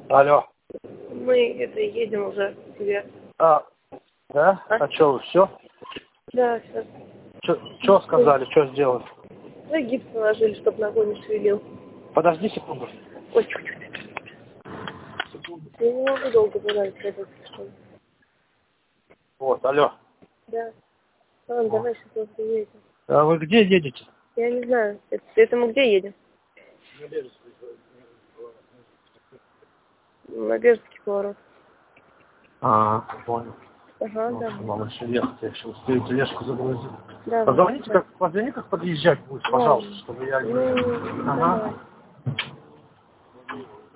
Алло. Мы едем уже к тебе. Да? А что, все? Да, все. Что сказали, что сделать? Да, гипс наложили, чтоб ногой не шевелил. Подожди секунду. Ой, чуть-чуть. Я не могу долго гулять, это что. Вот, алло. Да. Ладно, давай сейчас просто едем. А вы где едете? Я не знаю. Это мы где едем? На Бердский поворот. Понял. Ага, Ну, да. вам еще ехать, я еще успею тележку загрузить. Да. Позвоните, как подъезжать будет, пожалуйста, чтобы я... Ну, Ага. давай.